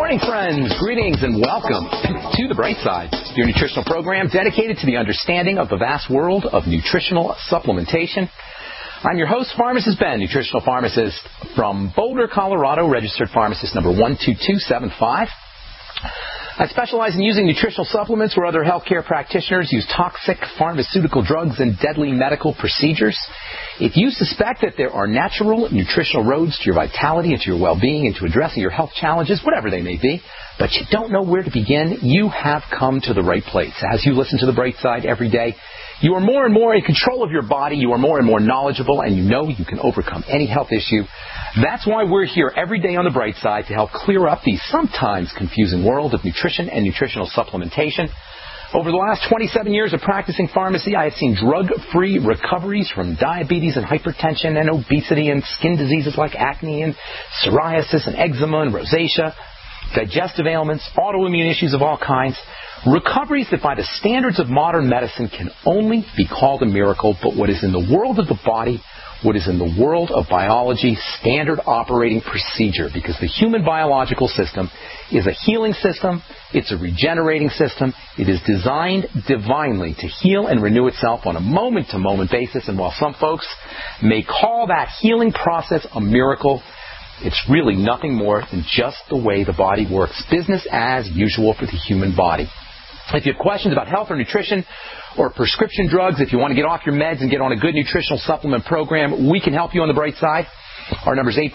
morning, friends. Greetings and welcome to The Bright Side, your nutritional program dedicated to the understanding of the vast world of nutritional supplementation. I'm your host, Pharmacist Ben, nutritional pharmacist from Boulder, Colorado, registered pharmacist number 12275. I specialize in using nutritional supplements where other healthcare practitioners use toxic pharmaceutical drugs and deadly medical procedures. If you suspect that there are natural nutritional roads to your vitality and to your well-being and to addressing your health challenges, whatever they may be, but you don't know where to begin, you have come to the right place. As you listen to The Bright Side every day, you are more and more in control of your body, you are more and more knowledgeable, and you know you can overcome any health issue. That's why we're here every day on The Bright Side to help clear up the sometimes confusing world of nutrition and nutritional supplementation. Over the last 27 years of practicing pharmacy, I have seen drug-free recoveries from diabetes and hypertension and obesity and skin diseases like acne and psoriasis and eczema and rosacea, digestive ailments, autoimmune issues of all kinds, recoveries that by the standards of modern medicine can only be called a miracle, but what is in the world of the body, what is in the world of biology, standard operating procedure, because the human biological system is a healing system, it's a regenerating system, it is designed divinely to heal and renew itself on a moment-to-moment basis, and while some folks may call that healing process a miracle, it's really nothing more than just the way the body works, business as usual for the human body. If you have questions about health or nutrition or prescription drugs, if you want to get off your meds and get on a good nutritional supplement program, we can help you on The Bright Side. Our number is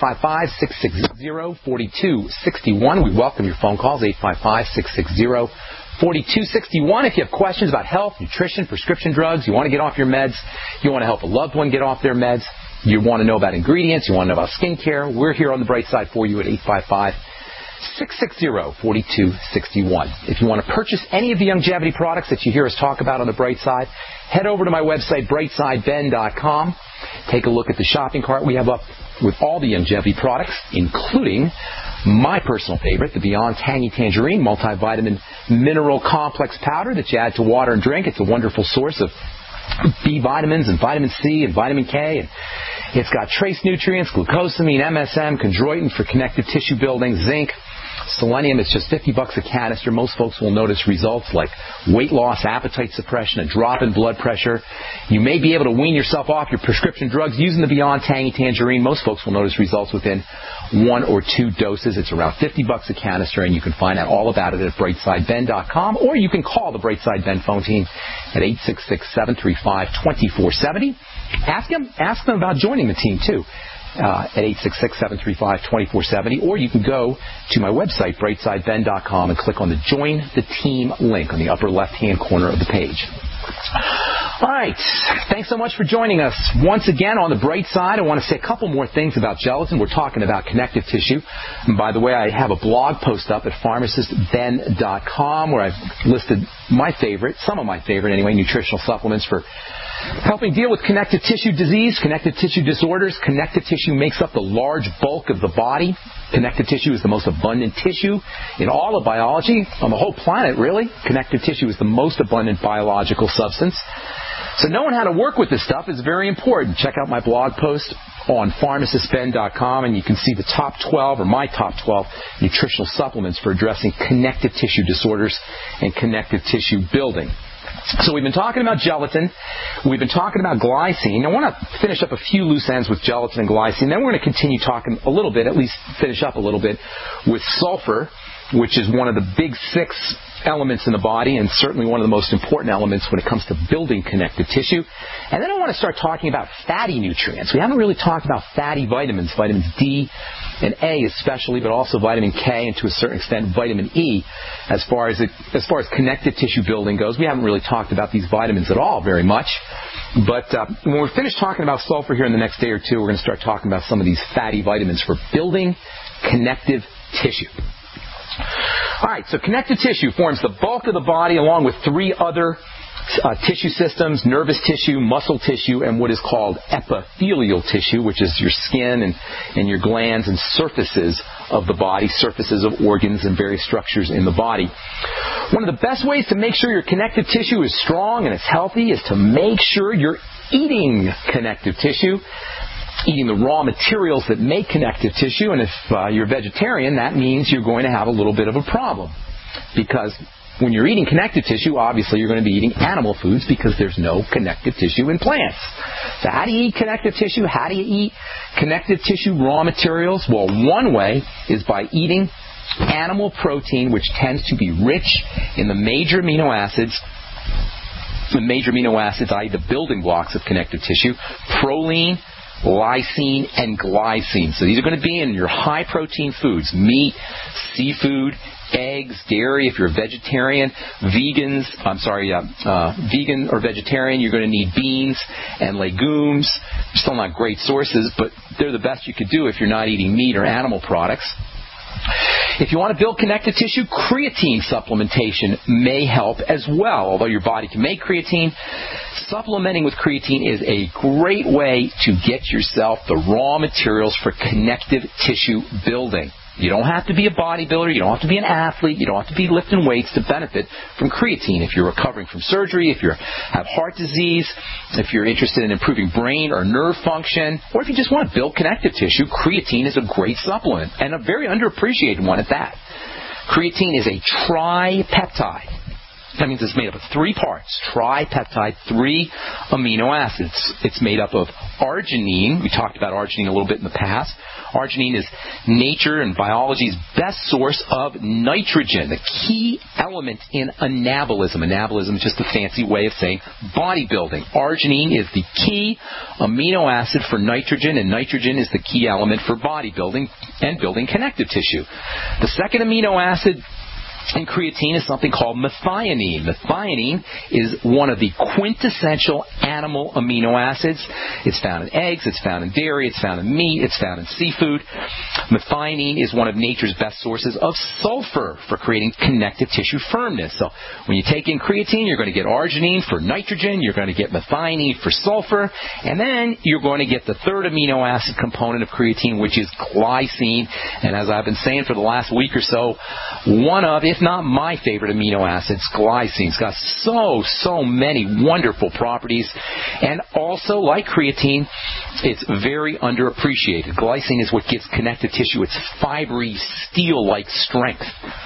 855-660-4261. We welcome your phone calls, 855-660-4261. If you have questions about health, nutrition, prescription drugs, you want to get off your meds, you want to help a loved one get off their meds, you want to know about ingredients, you want to know about skincare, we're here on The Bright Side for you at 855-660-4261. If you want to purchase any of the longevity products that you hear us talk about on The Bright Side, head over to my website, brightsideben.com. Take a look at the shopping cart we have up with all the longevity products, including my personal favorite, the Beyond Tangy Tangerine Multivitamin Mineral Complex Powder that you add to water and drink. It's a wonderful source of B vitamins and vitamin C and vitamin K, and it's got trace nutrients, glucosamine, MSM, chondroitin for connective tissue building, zinc, selenium. It's just $50 a canister. Most folks will notice results like weight loss, appetite suppression, a drop in blood pressure. You may be able to wean yourself off your prescription drugs using the Beyond Tangy Tangerine. Most folks will notice results within 1 or 2 doses. It's around $50 a canister, and you can find out all about it at brightsideben.com, or you can call the Brightside Ben phone team at 866-735-2470. Ask them about joining the team, too. At 866-735-2470, or you can go to my website, brightsideben.com, and click on the Join the Team link on the upper left-hand corner of the page. All right. Thanks so much for joining us once again on The Bright Side. I want to say a couple more things about gelatin. We're talking about connective tissue. And by the way, I have a blog post up at pharmacistben.com where I've listed some of my favorite anyway, nutritional supplements for helping deal with connective tissue disease, connective tissue disorders. Connective tissue makes up the large bulk of the body. Connective tissue is the most abundant tissue in all of biology, on the whole planet, really. Connective tissue is the most abundant biological substance. So knowing how to work with this stuff is very important. Check out my blog post on pharmacistben.com, and you can see the top 12, or my top 12, nutritional supplements for addressing connective tissue disorders and connective tissue building. So we've been talking about gelatin. We've been talking about glycine. I want to finish up a few loose ends with gelatin and glycine. Then we're going to continue talking a little bit, at least finish up a little bit, with sulfur, which is one of the big 6 elements in the body and certainly one of the most important elements when it comes to building connective tissue. And then I want to start talking about fatty nutrients. We haven't really talked about fatty vitamins, vitamins D and A especially, but also vitamin K and to a certain extent vitamin E as far as connective tissue building goes. We haven't really talked about these vitamins at all very much. But when we're finished talking about sulfur here in the next day or two, we're going to start talking about some of these fatty vitamins for building connective tissue. All right, so connective tissue forms the bulk of the body along with 3 other tissue systems, nervous tissue, muscle tissue, and what is called epithelial tissue, which is your skin and your glands and surfaces of the body, surfaces of organs and various structures in the body. One of the best ways to make sure your connective tissue is strong and it's healthy is to make sure you're eating connective tissue. eating the raw materials that make connective tissue. And if you're vegetarian, that means you're going to have a little bit of a problem. Because when you're eating connective tissue, obviously you're going to be eating animal foods because there's no connective tissue in plants. So how do you eat connective tissue? How do you eat connective tissue raw materials? Well, one way is by eating animal protein, which tends to be rich in the major amino acids. The major amino acids, i.e. the building blocks of connective tissue: proline, lysine, and glycine. So these are going to be in your high-protein foods: meat, seafood, eggs, dairy. If you're a vegetarian, vegan or vegetarian, you're going to need beans and legumes. They're still not great sources, but they're the best you could do if you're not eating meat or animal products. If you want to build connective tissue, creatine supplementation may help as well. Although your body can make creatine, supplementing with creatine is a great way to get yourself the raw materials for connective tissue building. You don't have to be a bodybuilder. You don't have to be an athlete. You don't have to be lifting weights to benefit from creatine. If you're recovering from surgery, if you have heart disease, if you're interested in improving brain or nerve function, or if you just want to build connective tissue, creatine is a great supplement, and a very underappreciated one at that. Creatine is a tripeptide. That means it's made up of 3 parts. Tripeptide, 3 amino acids. It's made up of arginine. We talked about arginine a little bit in the past. Arginine is nature and biology's best source of nitrogen, the key element in anabolism. Anabolism is just a fancy way of saying bodybuilding. Arginine is the key amino acid for nitrogen, and nitrogen is the key element for bodybuilding and building connective tissue. The second amino acid in creatine is something called methionine. Methionine is one of the quintessential animal amino acids. It's found in eggs, it's found in dairy, it's found in meat, it's found in seafood. Methionine is one of nature's best sources of sulfur for creating connective tissue firmness. So when you take in creatine, you're going to get arginine for nitrogen, you're going to get methionine for sulfur, and then you're going to get the third amino acid component of creatine, which is glycine. And as I've been saying for the last week or so, one of, if not my favorite amino acids, glycine. It's got so many wonderful properties. And also, like creatine, it's very underappreciated. Glycine is what gives connective tissue its fibery, steel-like strength.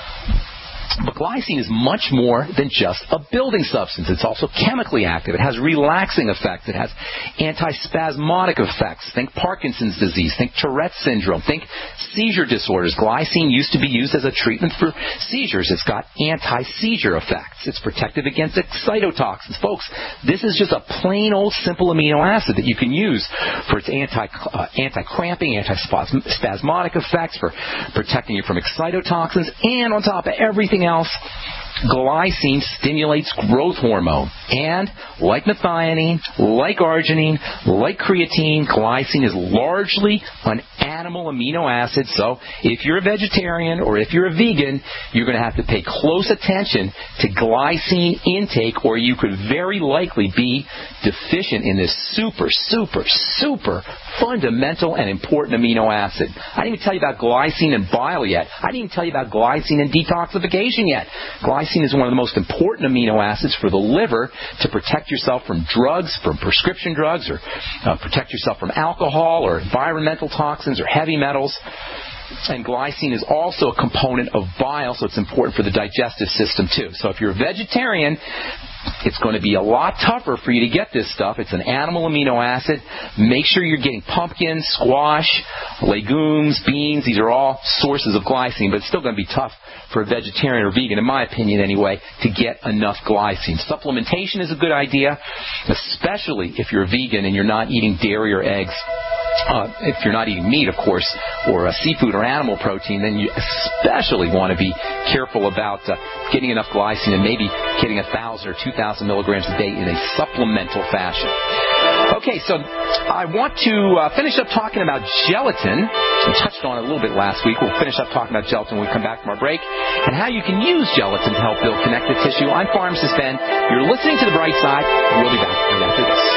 But glycine is much more than just a building substance. It's also chemically active. It has relaxing effects. It has antispasmodic effects. Think Parkinson's disease. Think Tourette's syndrome. Think seizure disorders. Glycine used to be used as a treatment for seizures. It's got anti-seizure effects. It's protective against excitotoxins. Folks, this is just a plain old simple amino acid that you can use for its anti-cramping, antispasmodic effects, for protecting you from excitotoxins, and on top of everything else, glycine stimulates growth hormone. And like methionine, like arginine, like creatine, glycine is largely an animal amino acid. So if you're a vegetarian or if you're a vegan, you're going to have to pay close attention to glycine intake, or you could very likely be deficient in this super fundamental and important amino acid. I didn't even tell you about glycine and bile yet. I didn't even tell you about glycine and detoxification yet. Glycine is one of the most important amino acids for the liver to protect yourself from drugs, from prescription drugs, or protect yourself from alcohol or environmental toxins or heavy metals. And glycine is also a component of bile, so it's important for the digestive system too. So if you're a vegetarian, it's going to be a lot tougher for you to get this stuff. It's an animal amino acid. Make sure you're getting pumpkin, squash, legumes, beans. These are all sources of glycine, but it's still going to be tough for a vegetarian or vegan, in my opinion anyway, to get enough glycine. Supplementation is a good idea, especially if you're a vegan and you're not eating dairy or eggs. If you're not eating meat, of course, or seafood or animal protein, then you especially want to be careful about getting enough glycine and maybe getting 1,000 or 2,000 milligrams a day in a supplemental fashion. Okay, so I want to finish up talking about gelatin. We touched on it a little bit last week. We'll finish up talking about gelatin when we come back from our break, and how you can use gelatin to help build connective tissue. I'm Pharmacist Ben. You're listening to The Bright Side. We'll be back right after this.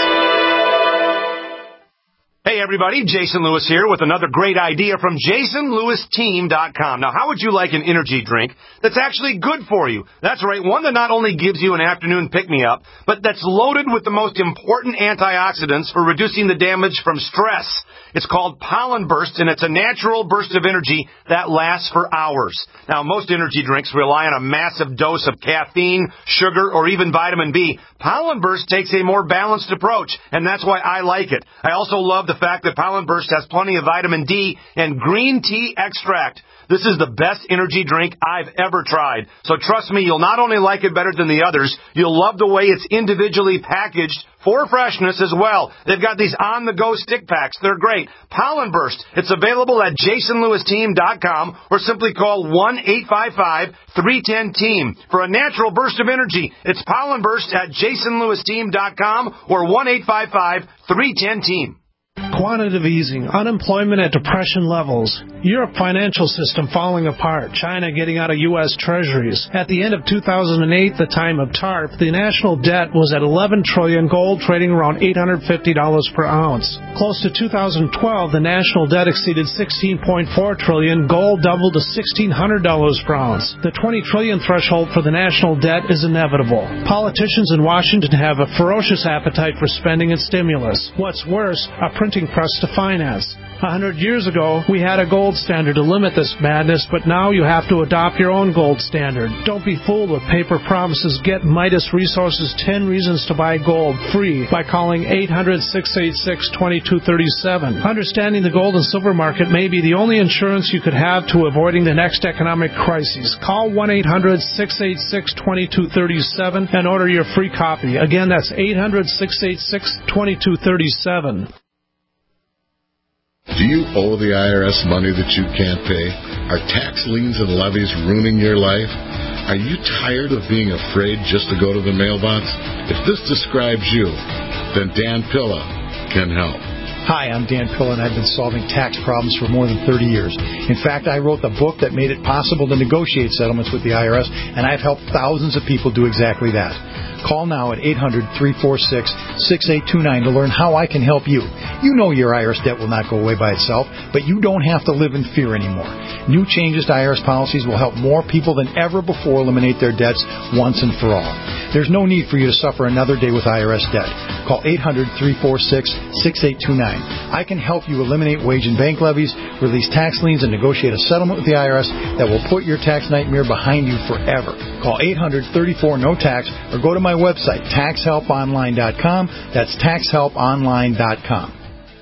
Hey everybody, Jason Lewis here with another great idea from JasonLewisTeam.com. Now, how would you like an energy drink that's actually good for you? That's right, one that not only gives you an afternoon pick-me-up, but that's loaded with the most important antioxidants for reducing the damage from stress. It's called Pollen Burst, and it's a natural burst of energy that lasts for hours. Now, most energy drinks rely on a massive dose of caffeine, sugar, or even vitamin B. Pollen Burst takes a more balanced approach, and that's why I like it. I also love the fact that Pollen Burst has plenty of vitamin D and green tea extract. This is the best energy drink I've ever tried. So trust me, you'll not only like it better than the others, you'll love the way it's individually packaged for freshness as well. They've got these on-the-go stick packs. They're great. Pollen Burst. It's available at JasonLewisTeam.com or simply call 1-855-310-TEAM. For a natural burst of energy, it's Pollen Burst at JasonLewisTeam.com or 1-855-310-TEAM. Quantitative easing, unemployment at depression levels, Europe financial system falling apart, China getting out of U.S. treasuries. At the end of 2008, the time of TARP, the national debt was at $11 trillion, gold trading around $850 per ounce. Close to 2012, the national debt exceeded $16.4 trillion, gold doubled to $1,600 per ounce. The $20 trillion threshold for the national debt is inevitable. Politicians in Washington have a ferocious appetite for spending and stimulus. What's worse, a printing press to finance. 100 years ago, we had a gold standard to limit this madness, but now you have to adopt your own gold standard. Don't be fooled with paper promises. Get Midas Resources 10 Reasons to Buy Gold free by calling 800-686-2237. Understanding the gold and silver market may be the only insurance you could have to avoiding the next economic crisis. Call 1-800-686-2237 and order your free copy. Again, that's 800-686-2237. Do you owe the IRS money that you can't pay? Are tax liens and levies ruining your life? Are you tired of being afraid just to go to the mailbox? If this describes you, then Dan Pilla can help. Hi, I'm Dan Pilla, and I've been solving tax problems for more than 30 years. In fact, I wrote the book that made it possible to negotiate settlements with the IRS, and I've helped thousands of people do exactly that. Call now at 800-346-6829 to learn how I can help you. You know your IRS debt will not go away by itself, but you don't have to live in fear anymore. New changes to IRS policies will help more people than ever before eliminate their debts once and for all. There's no need for you to suffer another day with IRS debt. Call 800-346-6829. I can help you eliminate wage and bank levies, release tax liens, and negotiate a settlement with the IRS that will put your tax nightmare behind you forever. Call 800-34-NO-TAX or go to my website, TaxHelpOnline.com. That's TaxHelpOnline.com.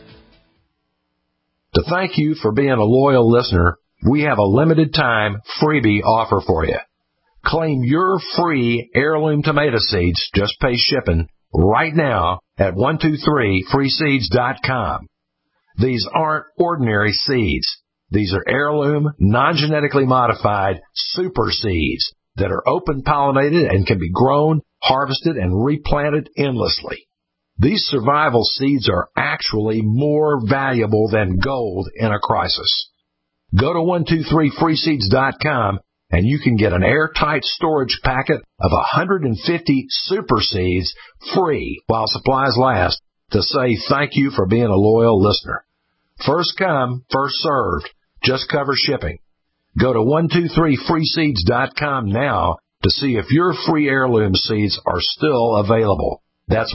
To thank you for being a loyal listener, we have a limited time freebie offer for you. Claim your free heirloom tomato seeds, just pay shipping, right now at 123freeseeds.com. These aren't ordinary seeds. These are heirloom, non-genetically modified super seeds that are open-pollinated and can be grown, harvested, and replanted endlessly. These survival seeds are actually more valuable than gold in a crisis. Go to 123freeseeds.com and you can get an airtight storage packet of 150 super seeds free while supplies last to say thank you for being a loyal listener. First come, first served. Just cover shipping. Go to 123freeseeds.com now to see if your free heirloom seeds are still available. That's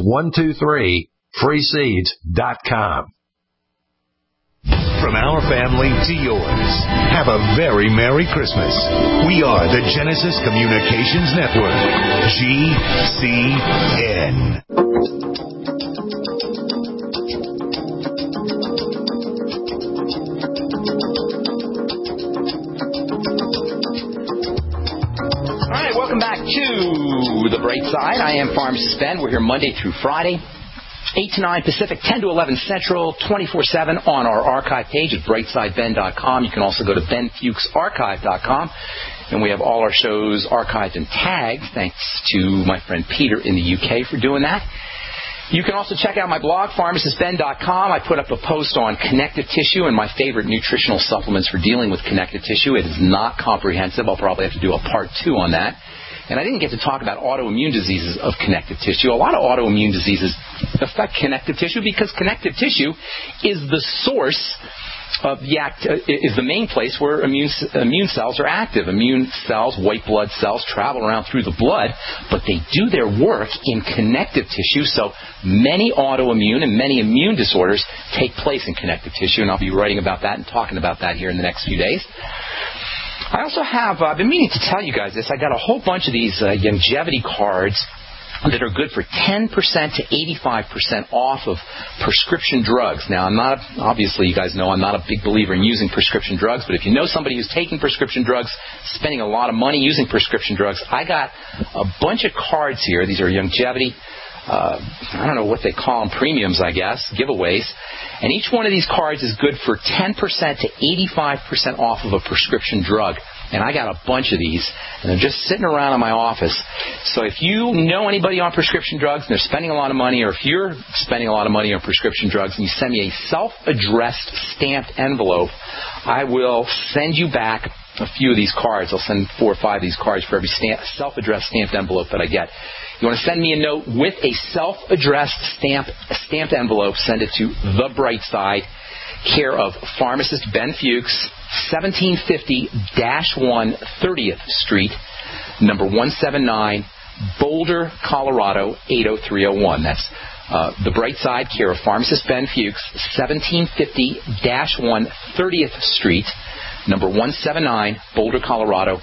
123freeseeds.com. From our family to yours, have a very Merry Christmas. We are the Genesis Communications Network, GCN. Welcome back to The Bright Side. I am Pharmacist Ben. We're here Monday through Friday, 8 to 9 Pacific, 10 to 11 Central, 24/7 on our archive page at brightsideben.com. You can also go to benfuchsarchive.com, and we have all our shows archived and tagged, thanks to my friend Peter in the UK for doing that. You can also check out my blog, pharmacistben.com. I put up a post on connective tissue and my favorite nutritional supplements for dealing with connective tissue. It is not comprehensive. I'll probably have to do a part 2 on that. And I didn't get to talk about autoimmune diseases of connective tissue. A lot of autoimmune diseases affect connective tissue because connective tissue is the source is the main place where immune cells are active. Immune cells, white blood cells, travel around through the blood, but they do their work in connective tissue, so many autoimmune and many immune disorders take place in connective tissue, and I'll be writing about that and talking about that here in the next few days. I also have, I've been meaning to tell you guys this, I got a whole bunch of these longevity cards that are good for 10% to 85% off of prescription drugs. Now, obviously you guys know I'm not a big believer in using prescription drugs, but if you know somebody who's taking prescription drugs, spending a lot of money using prescription drugs, I got a bunch of cards here. These are longevity, I don't know what they call them, premiums, I guess, giveaways. And each one of these cards is good for 10% to 85% off of a prescription drug. And I got a bunch of these, and they're just sitting around in my office. So if you know anybody on prescription drugs and they're spending a lot of money, or if you're spending a lot of money on prescription drugs and you send me a self-addressed stamped envelope, I will send you back a few of these cards. I'll send 4 or 5 of these cards for every self-addressed stamped envelope that I get. You want to send me a note with a self-addressed stamped envelope, send it to The Bright Side, care of pharmacist Ben Fuchs, 1750-1 30th Street, number 179, Boulder, Colorado, 80301. That's The Bright Side, care of pharmacist Ben Fuchs, 1750-1 30th Street, number 179, Boulder, Colorado,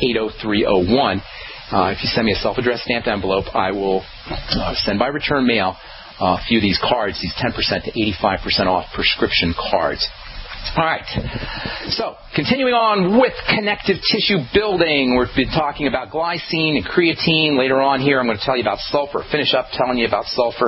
80301. If you send me a self-addressed stamped envelope, I will send by return mail a few of these cards, these 10% to 85% off prescription cards. All right. So, continuing on with connective tissue building, we've been talking about glycine and creatine. Later on here, I'm going to tell you about sulfur. Finish up telling you about sulfur.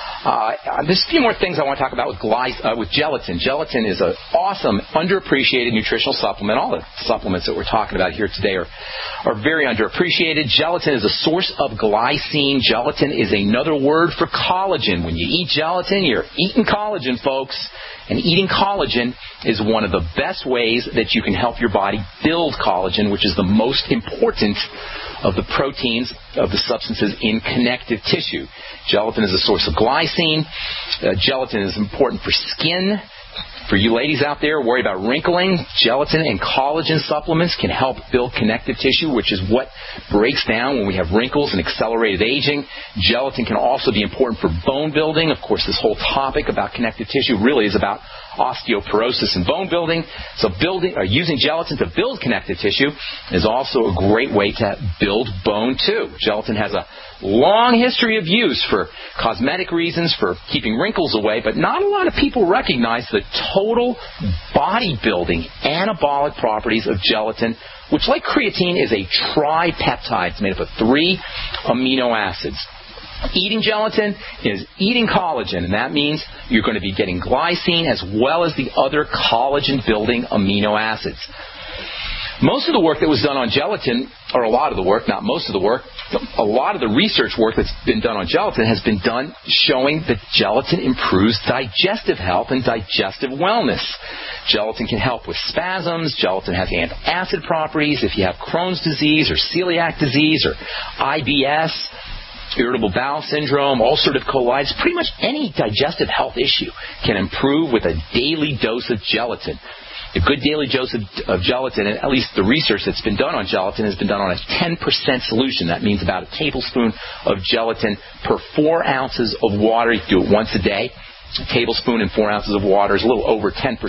There's a few more things I want to talk about with gelatin. Gelatin is an awesome, underappreciated nutritional supplement. All the supplements that we're talking about here today are very underappreciated. Gelatin is a source of glycine. Gelatin is another word for collagen. When you eat gelatin, you're eating collagen, folks. And eating collagen is one of the best ways that you can help your body build collagen, which is the most important of the proteins of the substances in connective tissue. Gelatin is a source of glycine. Gelatin is important for skin. For you ladies out there worried about wrinkling, gelatin and collagen supplements can help build connective tissue, which is what breaks down when we have wrinkles and accelerated aging. Gelatin can also be important for bone building. Of course, this whole topic about connective tissue really is about osteoporosis and bone building. So using gelatin to build connective tissue is also a great way to build bone too. Gelatin has a long history of use for cosmetic reasons, for keeping wrinkles away, but not a lot of people recognize the total bodybuilding anabolic properties of gelatin, which, like creatine, is a tripeptide. It's made up of 3 amino acids. Eating gelatin is eating collagen, and that means you're going to be getting glycine as well as the other collagen-building amino acids. Most of the work that was done on gelatin, or a lot of the work, not most of the work, a lot of the research work that's been done on gelatin has been done showing that gelatin improves digestive health and digestive wellness. Gelatin can help with spasms. Gelatin has antacid properties. If you have Crohn's disease or celiac disease or IBS, irritable bowel syndrome, ulcerative colitis, pretty much any digestive health issue can improve with a daily dose of gelatin. A good daily dose of gelatin, and at least the research that's been done on gelatin has been done on a 10% solution. That means about a tablespoon of gelatin per 4 ounces of water. You can do it once a day. A tablespoon and 4 ounces of water is a little over 10%.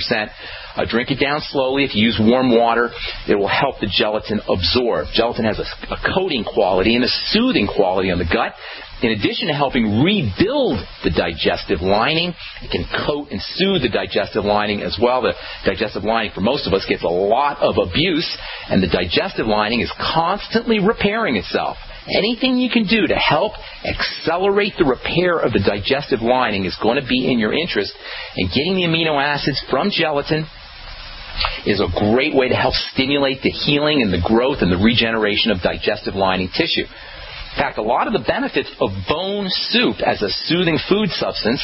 Drink it down slowly. If you use warm water, it will help the gelatin absorb. Gelatin has a coating quality and a soothing quality on the gut. In addition to helping rebuild the digestive lining, it can coat and soothe the digestive lining as well. The digestive lining, for most of us, gets a lot of abuse, and the digestive lining is constantly repairing itself. Anything you can do to help accelerate the repair of the digestive lining is going to be in your interest, and getting the amino acids from gelatin is a great way to help stimulate the healing and the growth and the regeneration of digestive lining tissue. In fact, a lot of the benefits of bone soup as a soothing food substance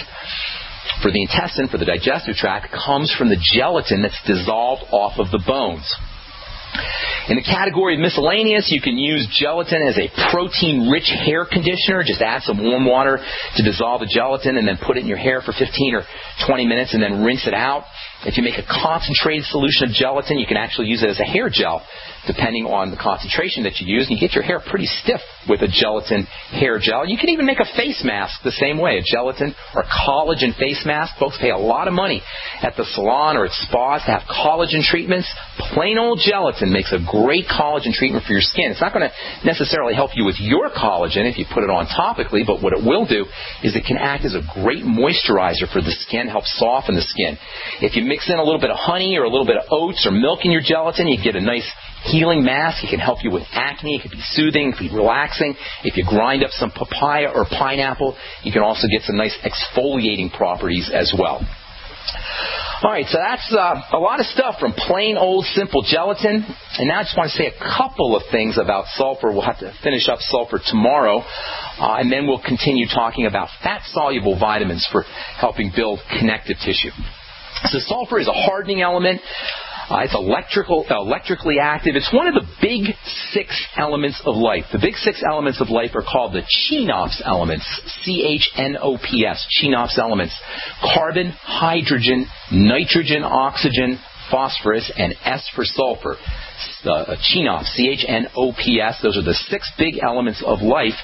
for the intestine, for the digestive tract, comes from the gelatin that's dissolved off of the bones. In the category of miscellaneous, you can use gelatin as a protein-rich hair conditioner. Just add some warm water to dissolve the gelatin and then put it in your hair for 15 or 20 minutes and then rinse it out. If you make a concentrated solution of gelatin, you can actually use it as a hair gel, depending on the concentration that you use. And you get your hair pretty stiff with a gelatin hair gel. You can even make a face mask the same way, a gelatin or collagen face mask. Folks pay a lot of money at the salon or at spas to have collagen treatments. Plain old gelatin makes a great collagen treatment for your skin. It's not going to necessarily help you with your collagen if you put it on topically, but what it will do is it can act as a great moisturizer for the skin, help soften the skin. If you mix in a little bit of honey or a little bit of oats or milk in your gelatin, you get a nice healing mask. It can help you with acne. It can be soothing. It can be relaxing. If you grind up some papaya or pineapple, you can also get some nice exfoliating properties as well. All right, so that's a lot of stuff from plain old simple gelatin. And now I just want to say a couple of things about sulfur. We'll have to finish up sulfur tomorrow, and then we'll continue talking about fat-soluble vitamins for helping build connective tissue. So sulfur is a hardening element. It's electrically active. It's one of the big 6 elements of life. The big 6 elements of life are called the CHNOPS elements, CHNOPS, CHNOPS elements. Carbon, hydrogen, nitrogen, oxygen, phosphorus, and S for sulfur. CHNOPS, CHNOPS, those are the 6 big elements of life.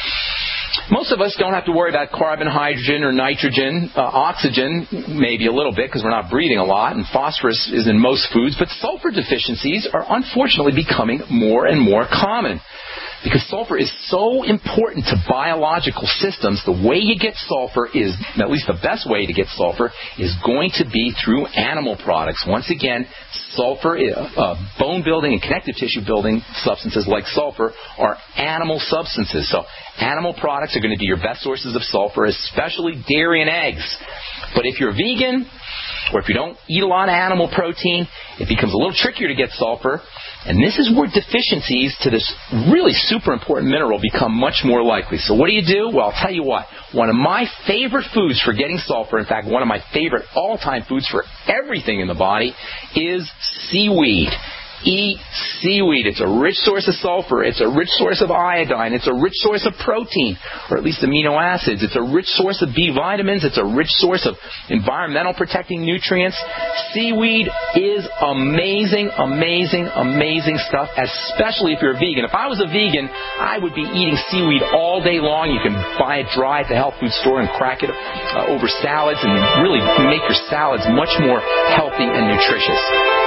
Most of us don't have to worry about carbon, hydrogen, or nitrogen. Oxygen, maybe a little bit because we're not breathing a lot, and phosphorus is in most foods. But sulfur deficiencies are unfortunately becoming more and more common. Because sulfur is so important to biological systems, the way you get sulfur is, at least the best way to get sulfur, is going to be through animal products. Once again, sulfur, bone-building and connective tissue-building substances like sulfur are animal substances. So animal products are going to be your best sources of sulfur, especially dairy and eggs. But if you're vegan, or if you don't eat a lot of animal protein, it becomes a little trickier to get sulfur. And this is where deficiencies to this really super important mineral become much more likely. So what do? Well, I'll tell you what. One of my favorite foods for getting sulfur, in fact, one of my favorite all-time foods for everything in the body, is seaweed. Eat seaweed. It's a rich source of sulfur. It's a rich source of iodine. It's a rich source of protein, or at least amino acids. It's a rich source of B vitamins. It's a rich source of environmental protecting nutrients. Seaweed is amazing, amazing, amazing stuff, especially if you're a vegan. If I was a vegan, I would be eating seaweed all day long. You can buy it dry at the health food store and crack it over salads and really make your salads much more healthy and nutritious.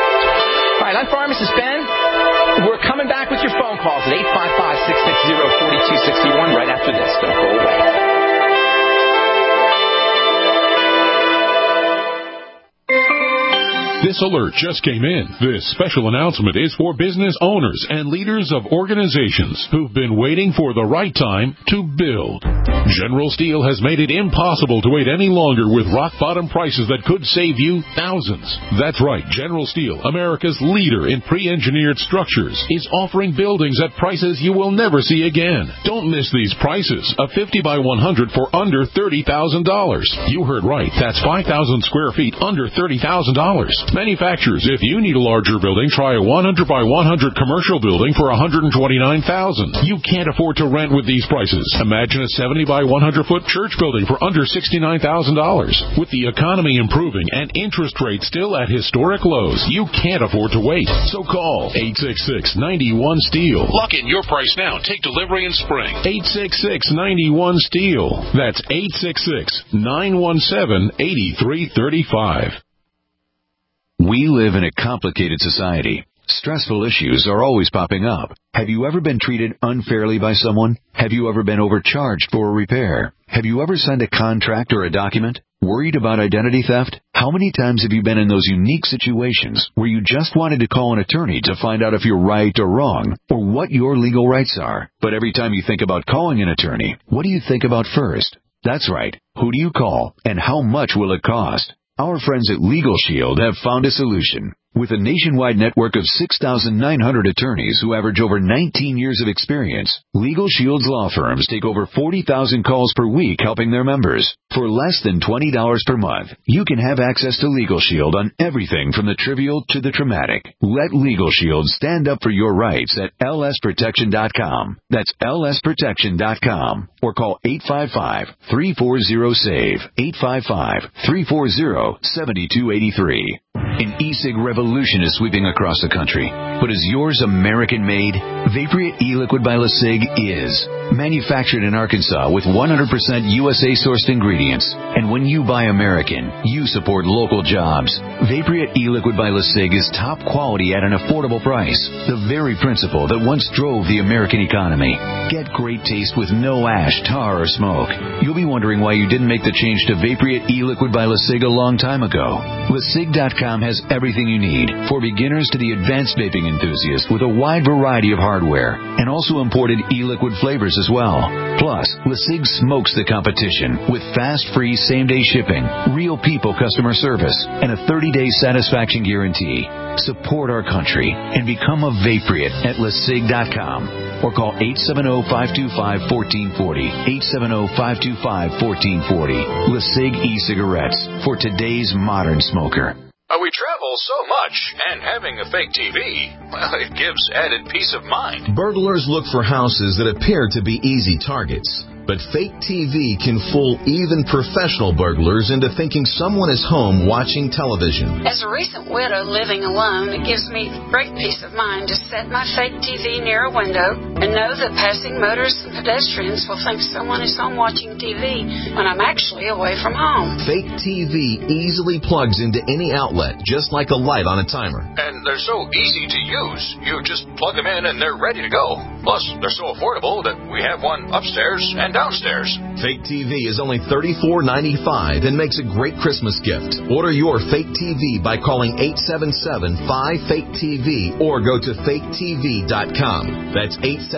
All right, I'm Pharmacist Ben. We're coming back with your phone calls at 855-660-4261 right after this. Don't go away. This alert just came in. This special announcement is for business owners and leaders of organizations who've been waiting for the right time to build. General Steel has made it impossible to wait any longer with rock-bottom prices that could save you thousands. That's right. General Steel, America's leader in pre-engineered structures, is offering buildings at prices you will never see again. Don't miss these prices. A 50 by 100 for under $30,000. You heard right. That's 5,000 square feet under $30,000. Manufacturers, if you need a larger building, try a 100 by 100 commercial building for $129,000. You can't afford to rent with these prices. Imagine a 70 by 100 foot church building for under $69,000. With the economy improving and interest rates still at historic lows, you can't afford to wait. So call 866-91-STEEL. Lock in your price now. Take delivery in spring. 866-91-STEEL. That's 866-917-8335. We live in a complicated society. Stressful issues are always popping up. Have you ever been treated unfairly by someone? Have you ever been overcharged for a repair? Have you ever signed a contract or a document? Worried about identity theft? How many times have you been in those unique situations where you just wanted to call an attorney to find out if you're right or wrong, or what your legal rights are? But every time you think about calling an attorney, what do you think about first? That's right. Who do you call, and how much will it cost? Our friends at Legal Shield have found a solution. With a nationwide network of 6,900 attorneys who average over 19 years of experience, Legal Shield's law firms take over 40,000 calls per week helping their members. For less than $20 per month, you can have access to Legal Shield on everything from the trivial to the traumatic. Let Legal Shield stand up for your rights at lsprotection.com. That's lsprotection.com. Or call 855-340-SAVE, 855-340-7283. An e-cig revolution is sweeping across the country. But is yours American-made? Vaporeate e-liquid by LeSig is. Manufactured in Arkansas with 100% USA-sourced ingredients. And when you buy American, you support local jobs. Vaporeate e-liquid by LeSig is top quality at an affordable price. The very principle that once drove the American economy. Get great taste with no ash, tar, or smoke. You'll be wondering why you didn't make the change to Vaporeate e-liquid by LeSig a long time ago. LeSig.com has everything you need, for beginners to the advanced vaping enthusiast, with a wide variety of hardware, and also imported e-liquid flavors as well. Plus, LeSig smokes the competition with fast, free, same-day shipping, real people customer service, and a 30-day satisfaction guarantee. Support our country and become a Vaporeate at LeSig.com or call 870-525-1440, 870-525-1440. LeSig e-cigarettes for today's modern smoker. We travel so much, and having a fake TV, well, it gives added peace of mind. Burglars look for houses that appear to be easy targets. But fake TV can fool even professional burglars into thinking someone is home watching television. As a recent widow living alone, it gives me great peace of mind to set my fake TV near a window and know that passing motorists and pedestrians will think someone is home watching TV when I'm actually away from home. Fake TV easily plugs into any outlet, just like a light on a timer. And they're so easy to use. You just plug them in and they're ready to go. Plus, they're so affordable that we have one upstairs and downstairs. Fake TV is only $34.95 and makes a great Christmas gift. Order your fake TV by calling 877-5-FAKE-TV or go to faketv.com. That's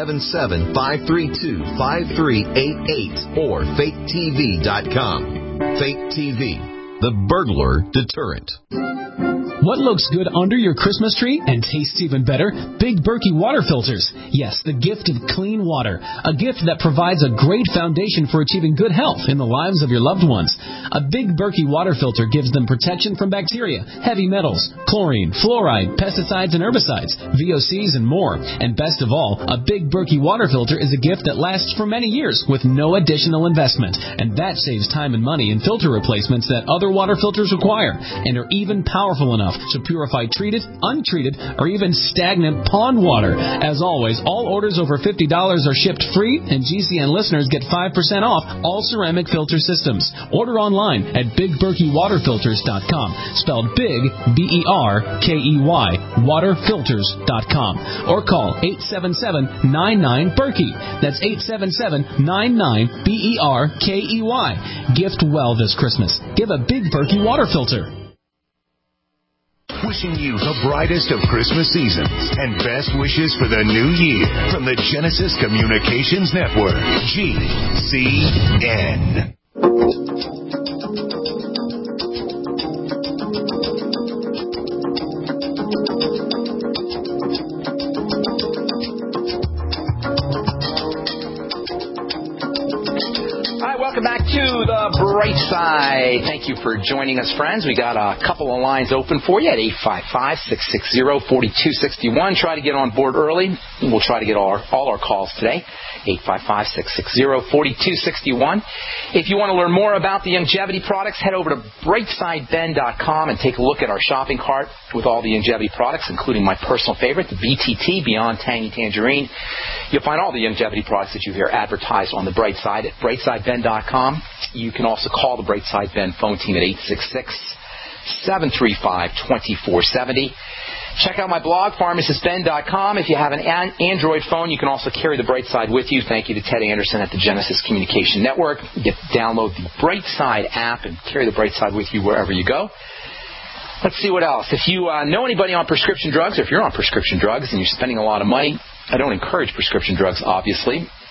877-532-5388 or faketv.com. Fake TV, the burglar deterrent. What looks good under your Christmas tree and tastes even better? Big Berkey water filters. Yes, the gift of clean water. A gift that provides a great foundation for achieving good health in the lives of your loved ones. A Big Berkey water filter gives them protection from bacteria, heavy metals, chlorine, fluoride, pesticides and herbicides, VOCs and more. And best of all, a Big Berkey water filter is a gift that lasts for many years with no additional investment. And that saves time and money in filter replacements that other water filters require and are even powerful enough to purify treated, untreated, or even stagnant pond water. As always, all orders over $50 are shipped free, and GCN listeners get 5% off all ceramic filter systems. Order online at BigBerkeyWaterFilters.com, spelled Big, B-E-R-K-E-Y, waterfilters.com, or call 877-99-BERKEY. That's 877-99-BERKEY. Gift well this Christmas. Give a Big Berkey water filter. Wishing you the brightest of Christmas seasons and best wishes for the new year from the Genesis Communications Network, GCN. Welcome back to the Bright Side. Thank you for joining us, friends. We got a couple of lines open for you at 855-660-4261. Try to get on board early. We'll try to get all our calls today. 855-660-4261. If you want to learn more about the Youngevity products, head over to brightsideben.com and take a look at our shopping cart with all the Youngevity products, including my personal favorite, the BTT, Beyond Tangy Tangerine. You'll find all the Youngevity products that you hear advertised on the Bright Side at brightsideben.com. You can also call the Bright Side Ben phone team at 866-735-2470. Check out my blog, pharmacistben.com. If you have an Android phone, you can also carry the Bright Side with you. Thank you to Ted Anderson at the Genesis Communication Network. You get to download the Bright Side app and carry the Bright Side with you wherever you go. Let's see what else. If you know anybody on prescription drugs, or if you're on prescription drugs and you're spending a lot of money, I don't encourage prescription drugs, obviously.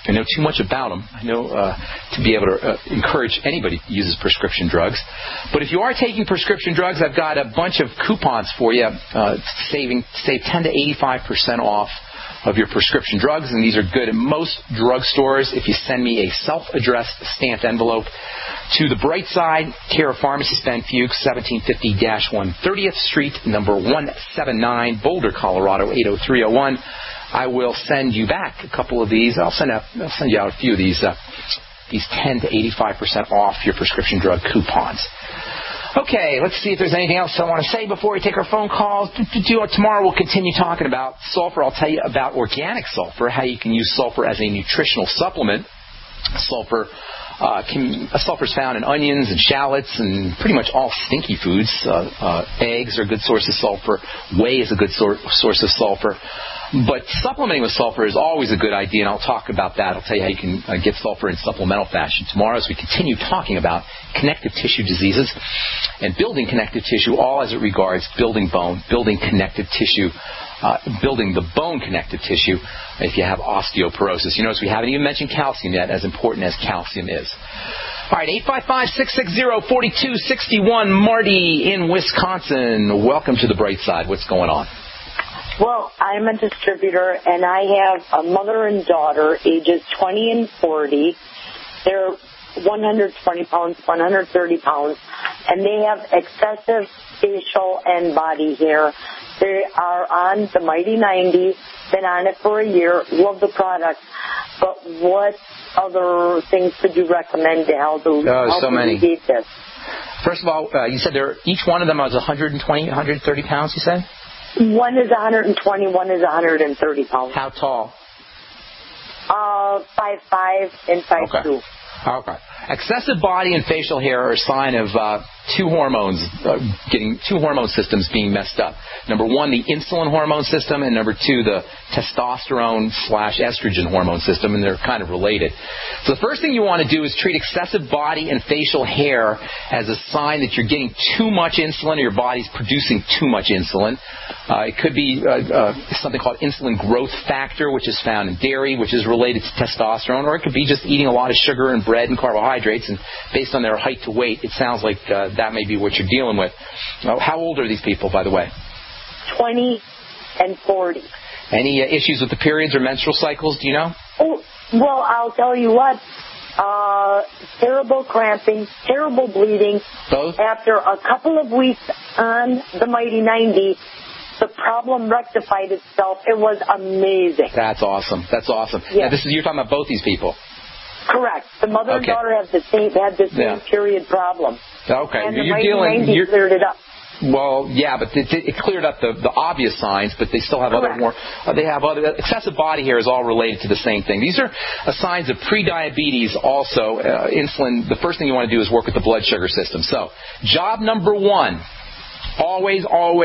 I know too much about them. I know to be able to encourage anybody who uses prescription drugs. But if you are taking prescription drugs, I've got a bunch of coupons for you, save 10 to 85% off of your prescription drugs, and these are good at most drugstores. If you send me a self-addressed stamped envelope to the Brightside Care of Pharmacy, Ben Fuchs, 1750-1 30th Street, number 179, Boulder, Colorado 80301. I will send you back a couple of these. I'll send you out a few of these 10 to 85% off your prescription drug coupons. Okay, let's see if there's anything else I want to say before we take our phone calls. Tomorrow we'll continue talking about sulfur. I'll tell you about organic sulfur, how you can use sulfur as a nutritional supplement. Sulfur is found in onions and shallots and pretty much all stinky foods. Eggs are a good source of sulfur. Whey is a good source of sulfur. But supplementing with sulfur is always a good idea, and I'll talk about that. I'll tell you how you can get sulfur in supplemental fashion tomorrow as we continue talking about connective tissue diseases and building connective tissue, all as it regards building bone, building connective tissue, building the bone connective tissue if you have osteoporosis. You notice we haven't even mentioned calcium yet, as important as calcium is. All right, 855-660-4261. Marty in Wisconsin. Welcome to the Bright Side. What's going on? Well, I'm a distributor, and I have a mother and daughter, ages 20 and 40. They're 120 pounds, 130 pounds, and they have excessive facial and body hair. They are on the Mighty 90, been on it for a year, love the product. But what other things could you recommend to help so many. alleviate this? First of all, you said each one of them was 120, 130 pounds, you said? One is 120, one is 130 pounds. How tall? 5'5" and 5'2". Okay. Excessive body and facial hair are a sign of two hormone systems being messed up. Number one, the insulin hormone system, and number two, the testosterone/estrogen hormone system, and they're kind of related. So the first thing you want to do is treat excessive body and facial hair as a sign that you're getting too much insulin or your body's producing too much insulin. It could be something called insulin growth factor, which is found in dairy, which is related to testosterone, or it could be just eating a lot of sugar and bread and carbohydrates, and based on their height to weight, it sounds like that may be what you're dealing with. How old are these people, by the way? 20 and 40. Any issues with the periods or menstrual cycles, do you know? Oh, well, I'll tell you what. Terrible cramping, terrible bleeding. Both? After a couple of weeks on the Mighty 90, the problem rectified itself. It was amazing. That's awesome. Yeah. Now, you're talking about both these people? Correct. The mother and daughter had the same period problem. Okay. And the Mighty 90 cleared it up. Well, yeah, but it cleared up the obvious signs, but they still have Correct. excessive body hair is all related to the same thing. These are signs of prediabetes also. Insulin, the first thing you want to do is work with the blood sugar system. So, job number one, always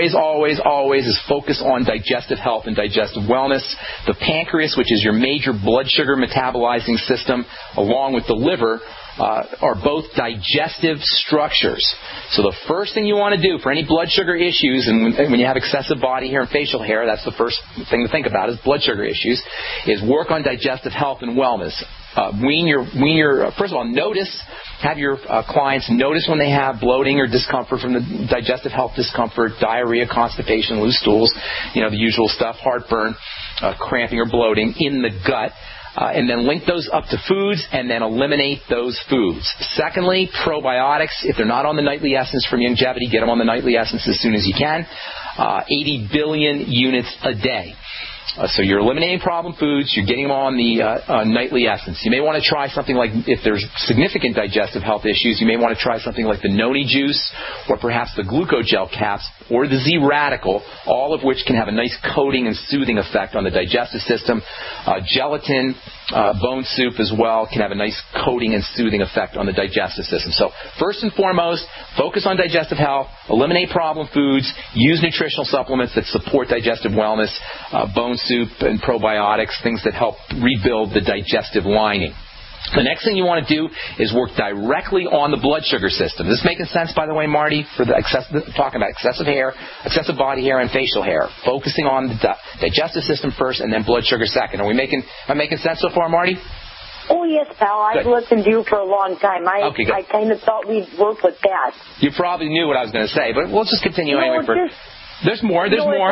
is focus on digestive health and digestive wellness. The pancreas, which is your major blood sugar metabolizing system, along with the liver, are both digestive structures. So the first thing you want to do for any blood sugar issues, and when you have excessive body hair and facial hair, that's the first thing to think about is blood sugar issues, is work on digestive health and wellness. First of all, have your clients notice when they have bloating or discomfort from the digestive health discomfort, diarrhea, constipation, loose stools, the usual stuff, heartburn, cramping or bloating in the gut. And then link those up to foods and then eliminate those foods. Secondly, probiotics. If they're not on the Nightly Essence from Youngevity, get them on the Nightly Essence as soon as you can. 80 billion units a day. So you're eliminating problem foods. You're getting them on the Nightly Essence. You may want to try something like, if there's significant digestive health issues, you may want to try something like the Noni Juice or perhaps the Glucogel caps or the Z-Radical, all of which can have a nice coating and soothing effect on the digestive system. Gelatin, bone soup as well can have a nice coating and soothing effect on the digestive system. So first and foremost, focus on digestive health, eliminate problem foods, use nutritional supplements that support digestive wellness, bone soup and probiotics, things that help rebuild the digestive lining. The next thing you want to do is work directly on the blood sugar system. Is this making sense, by the way, Marty, for talking about excessive body hair and facial hair? Focusing on the digestive system first and then blood sugar second. Am I making sense so far, Marty? Oh, yes, pal. I've listened to you for a long time. I kind of thought we'd work with that. You probably knew what I was going to say, but we'll just continue anyway. There's more. There's more.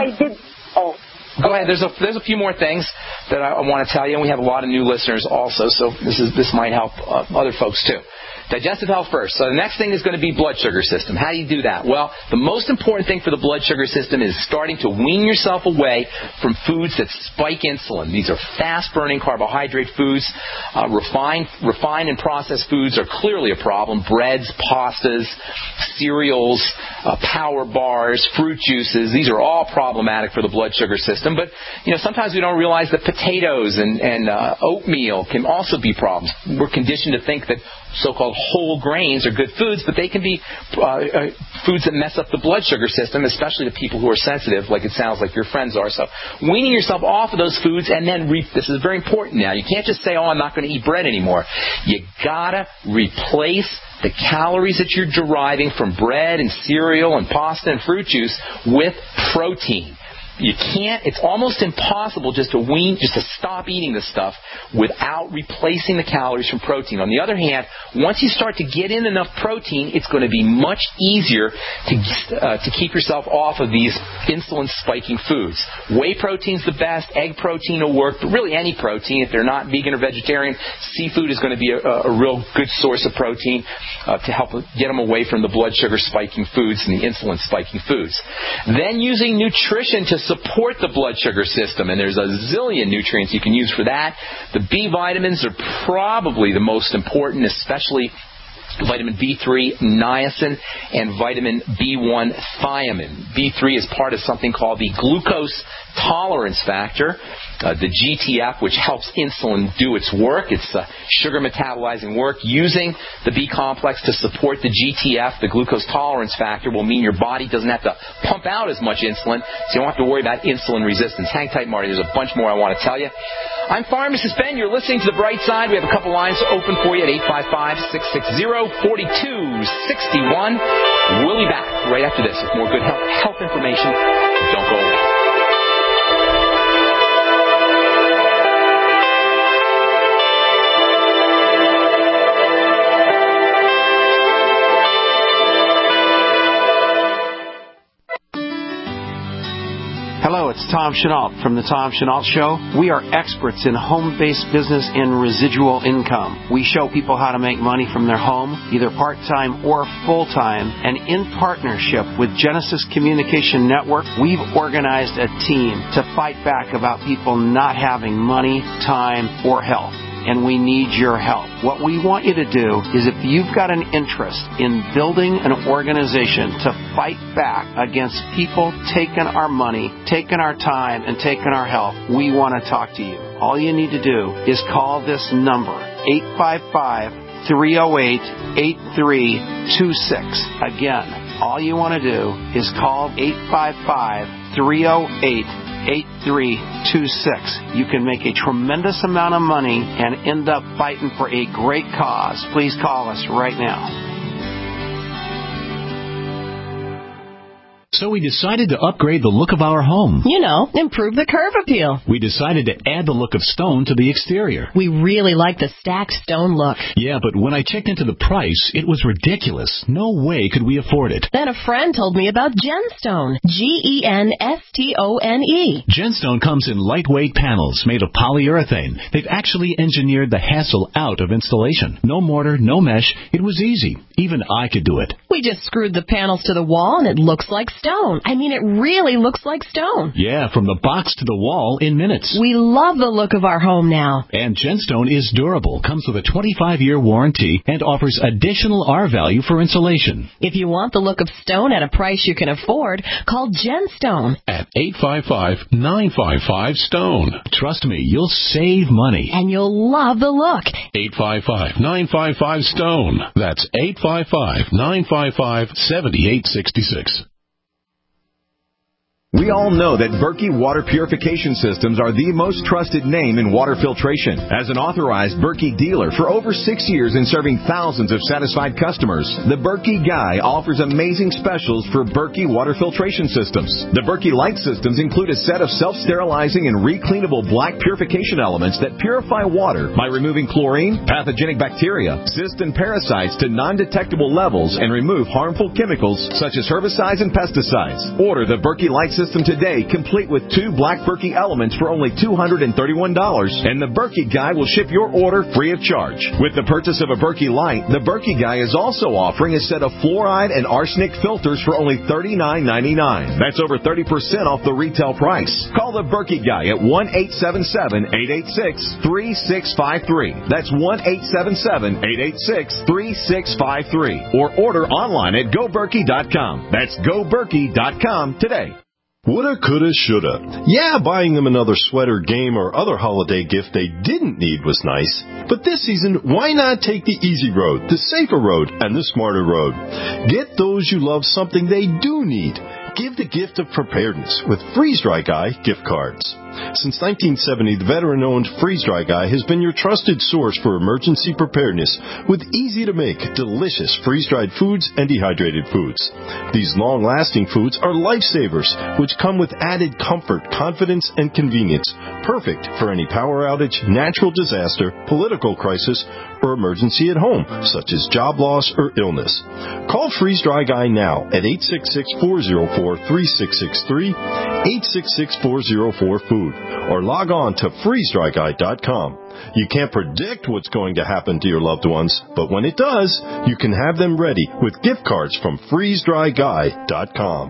Go ahead. There's a few more things that I want to tell you, and we have a lot of new listeners also, so this might help other folks too. Digestive health first. So the next thing is going to be blood sugar system. How do you do that? Well, the most important thing for the blood sugar system is starting to wean yourself away from foods that spike insulin. These are fast-burning carbohydrate foods. Refined and processed foods are clearly a problem. Breads, pastas, cereals, power bars, fruit juices. These are all problematic for the blood sugar system. But, sometimes we don't realize that potatoes and oatmeal can also be problems. We're conditioned to think that so-called whole grains are good foods, but they can be foods that mess up the blood sugar system, especially to people who are sensitive, like it sounds like your friends are. So weaning yourself off of those foods, and then this is very important now. You can't just say, I'm not going to eat bread anymore. You got to replace the calories that you're deriving from bread and cereal and pasta and fruit juice with protein. You can't, it's almost impossible just to stop eating this stuff without replacing the calories from protein. On the other hand, once you start to get in enough protein, it's going to be much easier to keep yourself off of these insulin-spiking foods. Whey protein's the best, egg protein will work, but really any protein. If they're not vegan or vegetarian, seafood is going to be a real good source of protein to help get them away from the blood sugar-spiking foods and the insulin-spiking foods. Then using nutrition to support the blood sugar system, and there's a zillion nutrients you can use for that. The B vitamins are probably the most important, especially vitamin B3, niacin, and vitamin B1, thiamine. B3 is part of something called the glucose tolerance factor, the GTF, which helps insulin do its work. It's sugar metabolizing work. Using the B complex to support the GTF, the glucose tolerance factor, will mean your body doesn't have to pump out as much insulin, so you don't have to worry about insulin resistance. Hang tight, Marty. There's a bunch more I want to tell you. I'm Pharmacist Ben. You're listening to The Bright Side. We have a couple lines open for you at 855-660-4261. We'll be back right after this with more good health information. Don't go away. Hello, it's Tom Chenault from The Tom Chenault Show. We are experts in home-based business and residual income. We show people how to make money from their home, either part-time or full-time, and in partnership with Genesis Communication Network, we've organized a team to fight back about people not having money, time, or health. And we need your help. What we want you to do is, if you've got an interest in building an organization to fight back against people taking our money, taking our time, and taking our health, we want to talk to you. All you need to do is call this number, 855-308-8326. Again, all you want to do is call 855-308-8326. You can make a tremendous amount of money and end up fighting for a great cause. Please call us right now. So we decided to upgrade the look of our home. Improve the curb appeal. We decided to add the look of stone to the exterior. We really like the stacked stone look. Yeah, but when I checked into the price, it was ridiculous. No way could we afford it. Then a friend told me about Genstone. Genstone. Genstone comes in lightweight panels made of polyurethane. They've actually engineered the hassle out of installation. No mortar, no mesh. It was easy. Even I could do it. We just screwed the panels to the wall and it looks like stone. I mean, it really looks like stone. Yeah, from the box to the wall in minutes. We love the look of our home now. And Genstone is durable, comes with a 25-year warranty, and offers additional R-value for insulation. If you want the look of stone at a price you can afford, call Genstone at 855-955-STONE. Trust me, you'll save money. And you'll love the look. 855-955-STONE. That's 855-955-7866. We We all know that Berkey Water Purification Systems are the most trusted name in water filtration. As an authorized Berkey dealer for over 6 years and serving thousands of satisfied customers, the Berkey Guy offers amazing specials for Berkey Water Filtration Systems. The Berkey Light Systems include a set of self-sterilizing and recleanable black purification elements that purify water by removing chlorine, pathogenic bacteria, cysts, and parasites to non-detectable levels and remove harmful chemicals such as herbicides and pesticides. Order the Berkey Light System today, complete with 2 black Berkey elements for only $231, and the Berkey Guy will ship your order free of charge. With the purchase of a Berkey Light, the Berkey Guy is also offering a set of fluoride and arsenic filters for only $39.99. That's over 30% off the retail price. Call the Berkey Guy at 1-877-886-3653. That's 1-877-886-3653. Or order online at GoBerkey.com. That's GoBerkey.com today. Woulda, coulda, shoulda. Yeah, buying them another sweater, game, or other holiday gift they didn't need was nice. But this season, why not take the easy road, the safer road, and the smarter road? Get those you love something they do need. Give the gift of preparedness with Freeze Dry Guy gift cards. Since 1970, the veteran-owned Freeze Dry Guy has been your trusted source for emergency preparedness with easy-to-make, delicious freeze-dried foods and dehydrated foods. These long-lasting foods are lifesavers, which come with added comfort, confidence, and convenience, perfect for any power outage, natural disaster, political crisis, or emergency at home, such as job loss or illness. Call Freeze Dry Guy now at 866-404-3663, 866-404-FOOD, or log on to freezedryguy.com. You can't predict what's going to happen to your loved ones, but when it does, you can have them ready with gift cards from freezedryguy.com.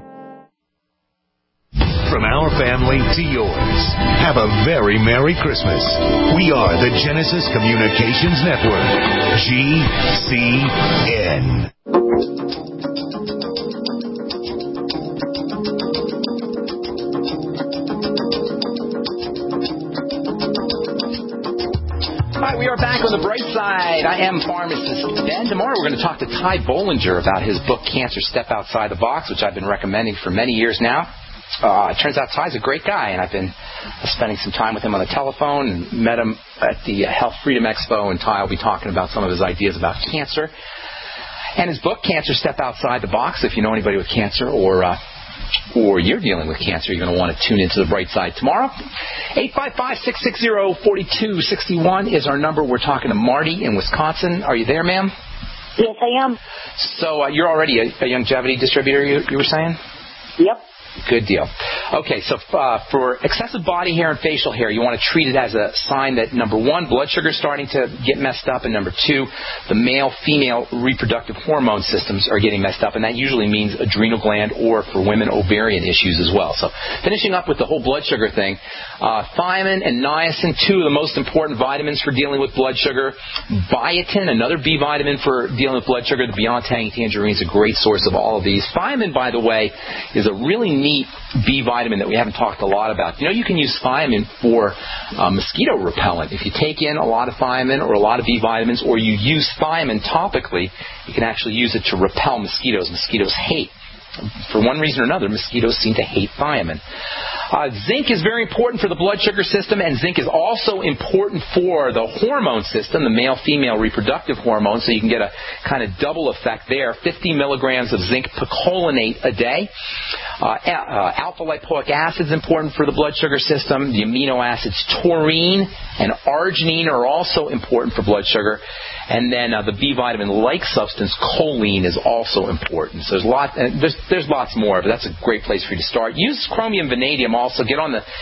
From our family to yours, have a very Merry Christmas. We are the Genesis Communications Network, GCN. All right, we are back on the bright side. I am pharmacist Ben. Tomorrow we're going to talk to Ty Bollinger about his book, Cancer Step Outside the Box, which I've been recommending for many years now. It turns out Ty's a great guy, and I've been spending some time with him on the telephone and met him at the Health Freedom Expo, and Ty will be talking about some of his ideas about cancer. And his book, Cancer Step Outside the Box, if you know anybody with cancer or you're dealing with cancer, you're going to want to tune into the bright side tomorrow. 855-660-4261 is our number. We're talking to Marty in Wisconsin. Are you there, ma'am? Yes, I am. So you're already a longevity distributor, you were saying? Yep. Good deal. Okay, so for excessive body hair and facial hair, you want to treat it as a sign that, number one, blood sugar is starting to get messed up, and number two, the male-female reproductive hormone systems are getting messed up, and that usually means adrenal gland or, for women, ovarian issues as well. So finishing up with the whole blood sugar thing, thiamine and niacin, two of the most important vitamins for dealing with blood sugar. Biotin, another B vitamin for dealing with blood sugar. The Beyond Tangy Tangerine is a great source of all of these. Thiamine, by the way, is a really neat B vitamin that we haven't talked a lot about. You know, you can use thiamine for mosquito repellent. If you take in a lot of thiamine or a lot of B vitamins, or you use thiamine topically, you can actually use it to repel mosquitoes. Mosquitoes hate. For one reason or another, mosquitoes seem to hate thiamine. Zinc is very important for the blood sugar system, and zinc is also important for the hormone system, the male-female reproductive hormones, so you can get a kind of double effect there. 50 milligrams of zinc picolinate a day. Alpha-lipoic acid is important for the blood sugar system. The amino acids taurine and arginine are also important for blood sugar. And then the B vitamin-like substance, choline, is also important. So there's lots more, but that's a great place for you to start. Use chromium vanadium also. Get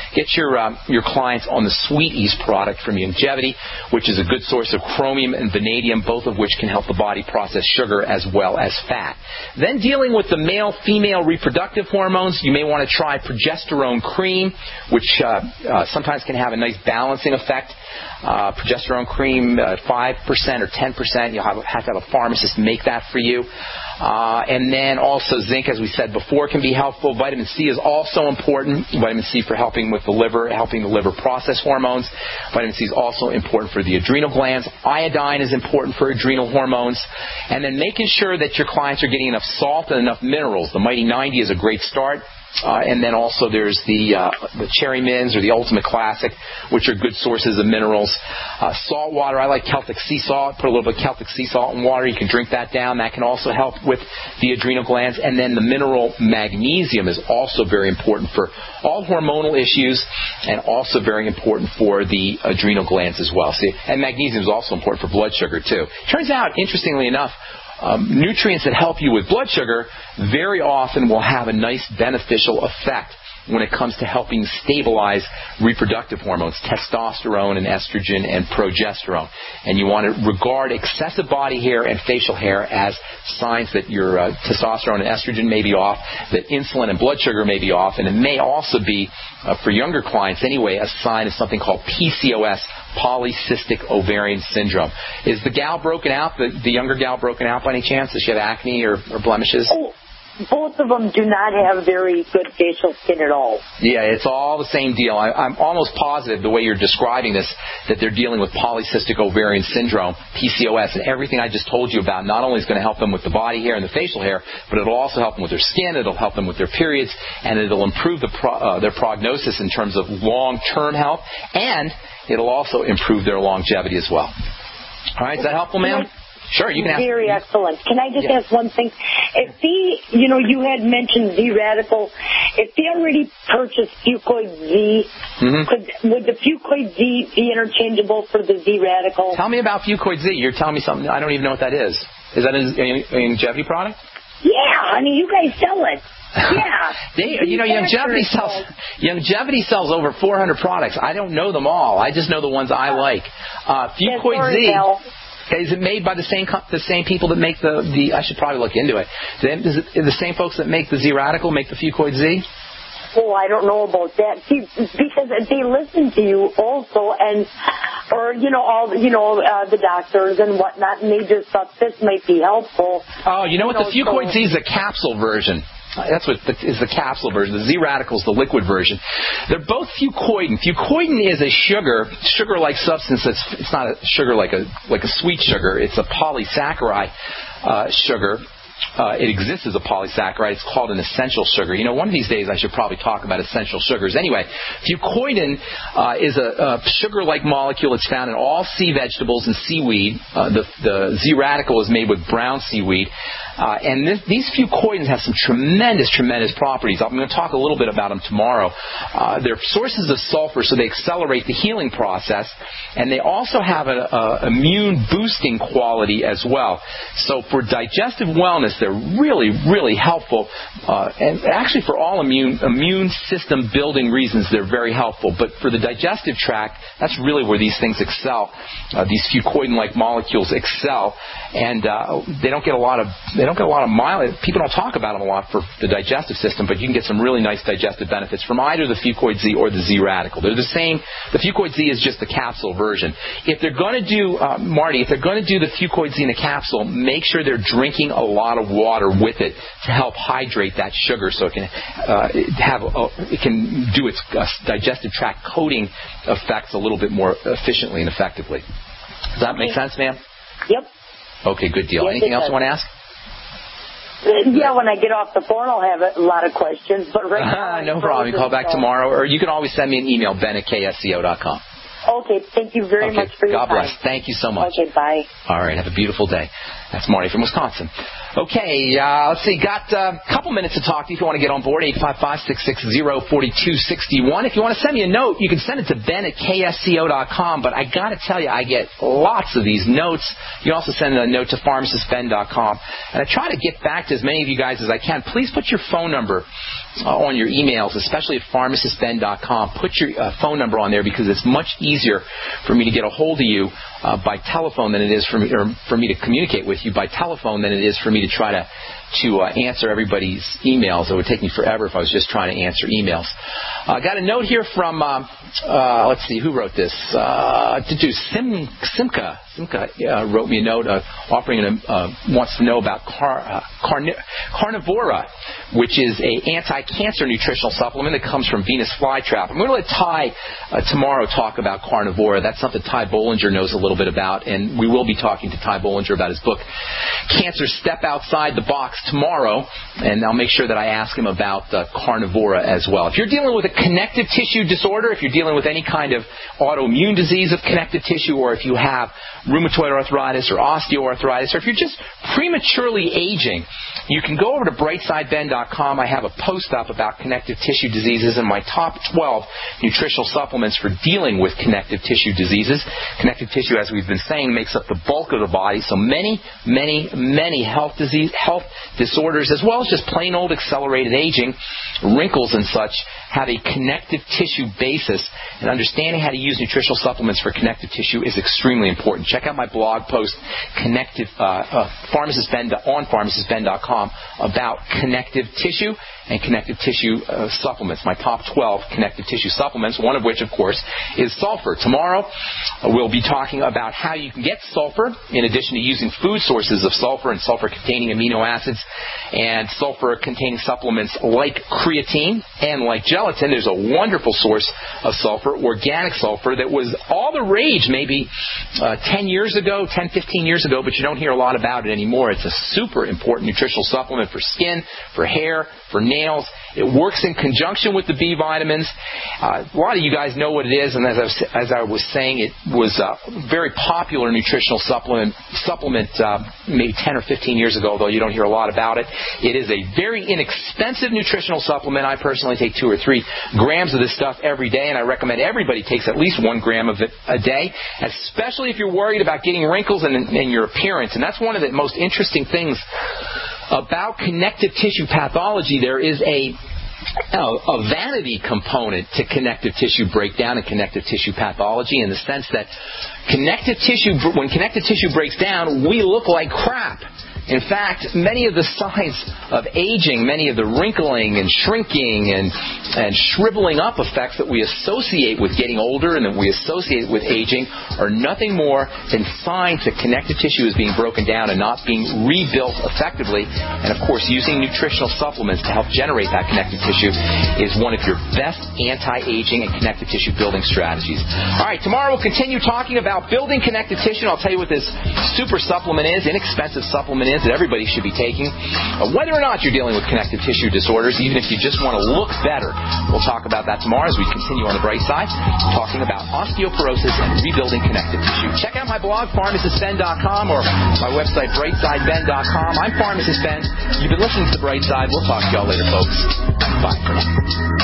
your clients on the Sweet Ease product from Longevity, which is a good source of chromium and vanadium, both of which can help the body process sugar as well as fat. Then dealing with the male-female reproductive hormones, you may want to try progesterone cream, which sometimes can have a nice balancing effect. Progesterone cream, 5% or 10%. You'll have to have a pharmacist make that for you. And then also zinc, as we said before, can be helpful. Vitamin C is also important. Vitamin C for helping with the liver, helping the liver process hormones. Vitamin C is also important for the adrenal glands. Iodine is important for adrenal hormones. And then making sure that your clients are getting enough salt and enough minerals. The Mighty 90 is a great start. And then also there's the Cherry Mints or the Ultimate Classic, which are good sources of minerals. Salt water, I like Celtic sea salt. Put a little bit of Celtic sea salt in water. You can drink that down. That can also help with the adrenal glands. And then the mineral magnesium is also very important for all hormonal issues and also very important for the adrenal glands as well. See, and magnesium is also important for blood sugar, too. Turns out, interestingly enough, nutrients that help you with blood sugar very often will have a nice beneficial effect when it comes to helping stabilize reproductive hormones, testosterone and estrogen and progesterone. And you want to regard excessive body hair and facial hair as signs that your testosterone and estrogen may be off, that insulin and blood sugar may be off, and it may also be, for younger clients anyway, a sign of something called PCOS, polycystic ovarian syndrome. Is the gal broken out, the younger gal broken out by any chance? Does she have acne or blemishes? Oh, both of them do not have very good facial skin at all. Yeah, it's all the same deal. I'm almost positive the way you're describing this, that they're dealing with polycystic ovarian syndrome, PCOS, and everything I just told you about not only is going to help them with the body hair and the facial hair, but it'll also help them with their skin, it'll help them with their periods, and it'll improve their prognosis in terms of long-term health, and it'll also improve their longevity as well. All right, is that helpful, ma'am? Sure, you can ask. Very excellent. Can I just ask one thing? If you had mentioned Z-Radical, if they already purchased Fucoid Z, would the Fucoid Z be interchangeable for the Z-Radical? Tell me about Fucoid Z. You're telling me something. I don't even know what that is. Is that an longevity product? Yeah, I mean, you guys sell it. Yeah. Youngevity sells over 400 products. I don't know them all. I just know the ones I like. Fucoid Z. Is it made by the same people that make the I should probably look into it. Is it the same folks that make the Z-Radical make the Fucoid Z? Oh, I don't know about that. See, because they listen to you also, the doctors and whatnot, and they just thought this might be helpful. Oh, you know what? The Fucoid Z is a capsule version. That's what is the capsule version. The Z-Radical is the liquid version. They're both fucoidin. Fucoidin is a sugar-like substance. It's not a sugar like a sweet sugar. It's a polysaccharide sugar. It exists as a polysaccharide. It's called an essential sugar. One of these days I should probably talk about essential sugars. Anyway, fucoidin is a sugar-like molecule. It's found in all sea vegetables and seaweed. The Z-Radical is made with brown seaweed. And these fucoidins have some tremendous properties. I'm going to talk a little bit about them tomorrow. They're sources of sulfur, so they accelerate the healing process. And they also have an immune-boosting quality as well. So for digestive wellness, they're really, really helpful. And actually for all immune system building reasons, they're very helpful. But for the digestive tract, that's really where these things excel. These fucoidin-like molecules excel. And they don't get a lot of mileage. People don't talk about them a lot for the digestive system, but you can get some really nice digestive benefits from either the Fucoid Z or the Z-Radical. They're the same. The Fucoid Z is just the capsule version. If they're going to do, Marty, the Fucoid Z in a capsule, make sure they're drinking a lot of water with it to help hydrate that sugar so it can do its digestive tract coating effects a little bit more efficiently and effectively. Does that make sense, ma'am? Yep. Okay, good deal. Anything else you want to ask? Yeah, when I get off the phone, I'll have a lot of questions. But right now, no problem. You call back tomorrow, or you can always send me an email, ben@ksco.com. Okay, thank you very much for your time. God bless. Thank you so much. Okay, bye. All right, have a beautiful day. That's Marty from Wisconsin. Okay, let's see. Got a couple minutes to talk to you if you want to get on board, 855-660-4261. If you want to send me a note, you can send it to ben@ksco.com, but I got to tell you, I get lots of these notes. You can also send a note to pharmacistben.com. And I try to get back to as many of you guys as I can. Please put your phone number on your emails, especially at pharmacistben.com. Put your phone number on there because it's much easier for me to get a hold of you by telephone than it is for me to communicate with you by telephone than it is for me to try to answer everybody's emails. It would take me forever if I was just trying to answer emails. I got a note here from, let's see, who wrote this? Simca. Simca wrote me a note offering wants to know about Carnivora, which is a anti-cancer nutritional supplement that comes from Venus flytrap. I'm going to let Ty tomorrow talk about Carnivora. That's something Ty Bollinger knows a little bit about, and we will be talking to Ty Bollinger about his book, Cancer Step Outside the Box, tomorrow, and I'll make sure that I ask him about Carnivora as well. If you're dealing with a connective tissue disorder, if you're dealing with any kind of autoimmune disease of connective tissue, or if you have rheumatoid arthritis or osteoarthritis, or if you're just prematurely aging, you can go over to brightsideben.com. I have a post up about connective tissue diseases and my top 12 nutritional supplements for dealing with connective tissue diseases. Connective tissue, as we've been saying, makes up the bulk of the body, so many health disorders, as well as just plain old accelerated aging, wrinkles and such, have a connective tissue basis, and understanding how to use nutritional supplements for connective tissue is extremely important. Check out my blog post, on pharmacistben.com, about connective tissue and connective tissue supplements, my top 12 connective tissue supplements, one of which, of course, is sulfur. Tomorrow, we'll be talking about how you can get sulfur, in addition to using food sources of sulfur and sulfur-containing amino acids and sulfur-containing supplements like creatine and like gelatin. There's a wonderful source of sulfur, organic sulfur, that was all the rage maybe 10, 15 years ago, but you don't hear a lot about it anymore. It's a super important nutritional supplement for skin, for hair, for nails. It works in conjunction with the B vitamins. A lot of you guys know what it is, and as I was saying, it was a very popular nutritional supplement maybe 10 or 15 years ago, though you don't hear a lot about it. It is a very inexpensive nutritional supplement. I personally take 2 or 3 grams of this stuff every day, and I recommend everybody takes at least 1 gram of it a day, especially if you're worried about getting wrinkles and your appearance. And that's one of the most interesting things about connective tissue pathology. There is a vanity component to connective tissue breakdown and connective tissue pathology, in the sense that when connective tissue breaks down, we look like crap. In fact, many of the signs of aging, many of the wrinkling and shrinking and shriveling up effects that we associate with getting older and that we associate with aging are nothing more than signs that connective tissue is being broken down and not being rebuilt effectively. And of course, using nutritional supplements to help generate that connective tissue is one of your best anti-aging and connective tissue building strategies. All right, tomorrow we'll continue talking about building connective tissue. I'll tell you what this super supplement is, inexpensive supplement is, that everybody should be taking. Whether or not you're dealing with connective tissue disorders, even if you just want to look better, we'll talk about that tomorrow as we continue on the bright side, talking about osteoporosis and rebuilding connective tissue. Check out my blog, pharmacistben.com, or my website, brightsideben.com. I'm Pharmacist Ben. You've been listening to The Bright Side. We'll talk to y'all later, folks. Bye for now.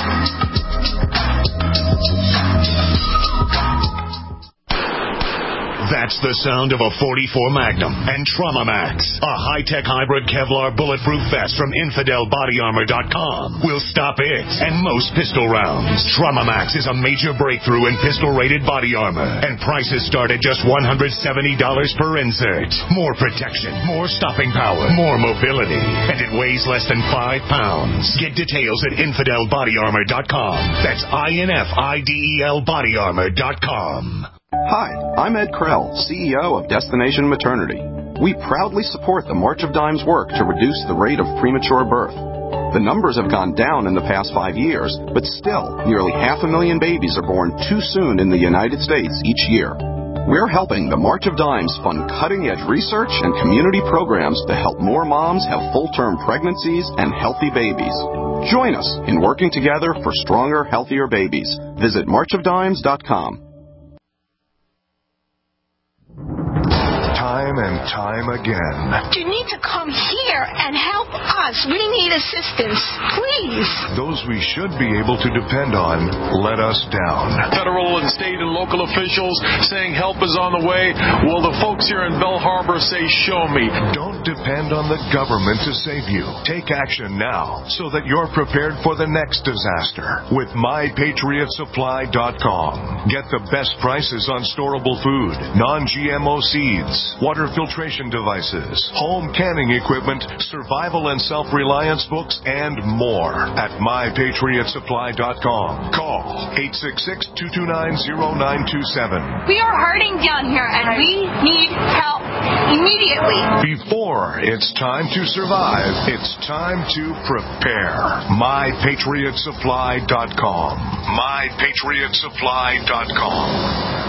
That's the sound of a .44 Magnum and Trauma Max, a high-tech hybrid Kevlar bulletproof vest from InfidelBodyArmor.com. Will stop it and most pistol rounds. Trauma Max is a major breakthrough in pistol-rated body armor, and prices start at just $170 per insert. More protection, more stopping power, more mobility, and it weighs less than 5 pounds. Get details at InfidelBodyArmor.com. That's INFIDEL BodyArmor.com. Hi, I'm Ed Krell, CEO of Destination Maternity. We proudly support the March of Dimes work to reduce the rate of premature birth. The numbers have gone down in the past 5 years, but still, nearly 500,000 babies are born too soon in the United States each year. We're helping the March of Dimes fund cutting-edge research and community programs to help more moms have full-term pregnancies and healthy babies. Join us in working together for stronger, healthier babies. Visit marchofdimes.com. Time and time again. You need to come here and help us. We need assistance, please. Those we should be able to depend on let us down. Federal and state and local officials saying help is on the way. Well, the folks here in Belle Harbor say, show me. Don't depend on the government to save you. Take action now so that you're prepared for the next disaster with MyPatriotSupply.com. Get the best prices on storable food, non-GMO seeds, water filtration devices, home canning equipment, survival and self-reliance books, and more at MyPatriotSupply.com. Call 866-229-0927. We are hurting down here, and we need help immediately. Before it's time to survive, it's time to prepare. MyPatriotSupply.com. MyPatriotSupply.com.